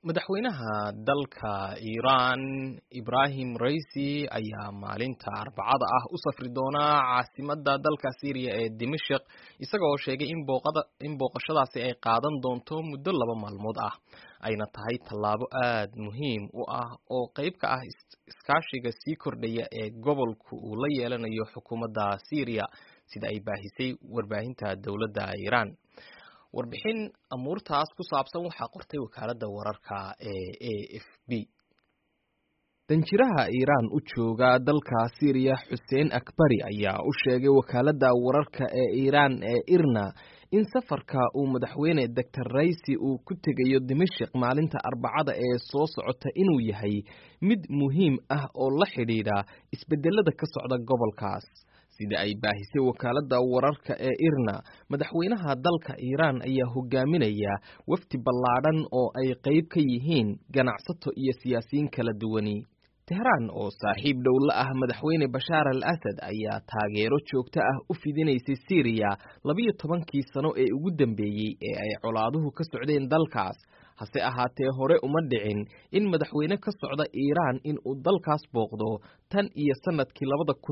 madaxweynaha dalka Iran Ibrahim Raisi ayaa maalinta Arbacada u safri doona caasimadda dalka Syria ee Dimashq isaga oo sheegay in booqashadaasi ay qaadan doonto muddo 2 maalmood ah ayna tahay tallaabo aad muhiim u ah oo qayb ka ah iskaashiga sii kordhaya ee gobolku uu la yeelanayo xukuumadda Syria sida ay baahisay warbaahinta dawladda Iran. warbixin amuurtaas ku saabsan waxaa qortay wakaaladda wararka ee AFP. danjiraha Iran u jooga dalka Syria Hussein Akbari ayaa u sheegay wakaaladda wararka ee Iran ee IRNA in safarka uu madaxweyne Dr. Raisi uu ku tegayo Dimashq maalinta Arbacada ee soo socota inuu yahay mid muhiim ah oo la xidhiidha isbedelada ka socda gobolkaas. sida ay baahisay wakaaladda wararka ee IRNA, madaxweynaha dalka Iran ayaa hogaaminaya wafdi ballaadhan oo ay qayb ka yihiin ganacsato iyo siyaasiyiin kala duwani. Tehran oo saaxiib dhow la ah madaxweyne Bashar al-Assad ayaa taageero joogto ah u fidinaysay Syria 12 sano ee ugu dambeeyay ee ay colaaduhu ka socdeen dalkaas. hase ahaatee hore uma dhicin in madaxweyne ka socda Iran in uu dalkaas booqdo tan iyo sanadkii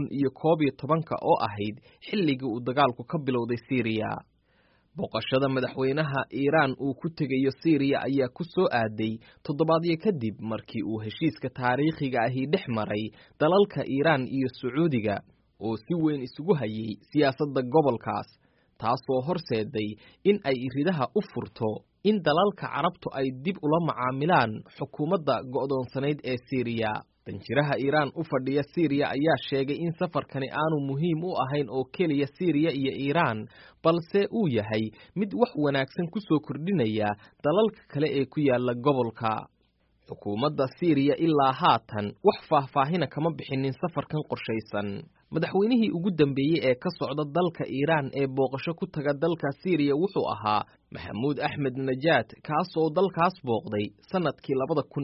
2011 oo ahayd xilligii uu dagaalku ka bilowday Syria. booqashada madaxweynaha Iran uu ku tegayo Syria ayaa ku soo aaday toddobaadyo kadib markii uu heshiiska taariikhiga ahi dhex maray dalalka Iran iyo Sacuudiga oo si weyn isugu hayay siyaasadda gobolkaas, taasoo horseeday in ay ridaha u furto in dalalka Carabtu ay dib ula macaamilaan xukuumadda go'doonsanayd ee Syria. danjiraha Iran u fadhiya Syria ayaa sheegay in safarkani aanu muhiim u ahayn oo keliya Syria iyo Iran, balse uu yahay mid wax wanaagsan ku soo kordhinaya dalalka kale ee ku yaala gobolka. xukuumadda Syria ilaa haatan wax faahfaahin kama bixinin safarkan qorshaysan. madaxweynihii ugu dambeeyay ee ka socda dalka Iran ee booqasho ku taga dalka Syria wuxuu ahaa Mahmoud Ahmadinejad, kaas oo dalkaas booqday sanadkii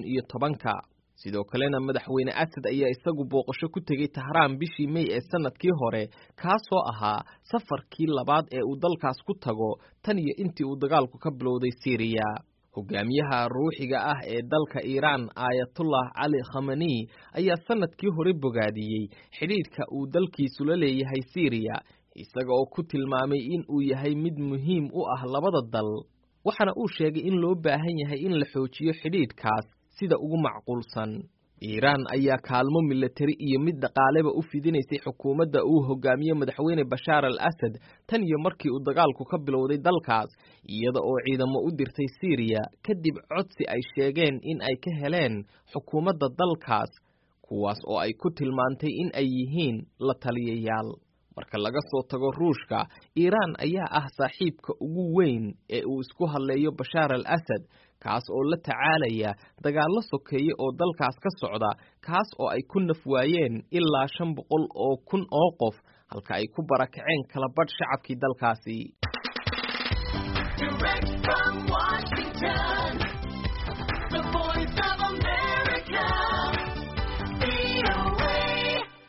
2010. sidoo kalena madaxweyne Assad ayaa isagu booqasho ku tegay Tehran bishii May ee sanadkii hore, kaasoo ahaa safarkii labaad ee uu dalkaas ku tago tan iyo intii uu dagaalku ka bilowday Syria. hogaamiyaha ruuxiga ah ee dalka Iran Ayatollah Ali Khamenei ayaa sanadkii hore bogaadiyey xidhiidhka uu dalkiisu la leeyahay Syria, isaga oo ku tilmaamay in uu yahay mid muhiim u ah labada dal. waxaana uu sheegay in loo baahan yahay in la xoojiyo xidhiidhkaas sida ugu macquulsan. Iran ayaa kaalmo militari iyo mid dhaqaaleba u fidinaysay xukuumadda uu hogaamiyo madaxweyne Bashar al-Assad tan iyo markii uu dagaalku ka bilowday dalkaas, iyada oo ciidamo u dirtay Syria kadib codsi ay sheegeen in ay ka heleen xukuumadda dalkaas, kuwaas oo ay ku tilmaantay in ay yihiin la taliyayaal. marka laga soo tago Ruushka, Iran ayaa ah saaxiibka ugu weyn ee uu isku hadleeyo Bashar al-Assad, kaas oo la tacaalaya dagaallo sokeeye oo dalkaas ka socda, kaas oo ay ku nafwaayeen ilaa 500,000 oo qof, halka ay ku barakaceen kala badh shacabkii dalkaasi.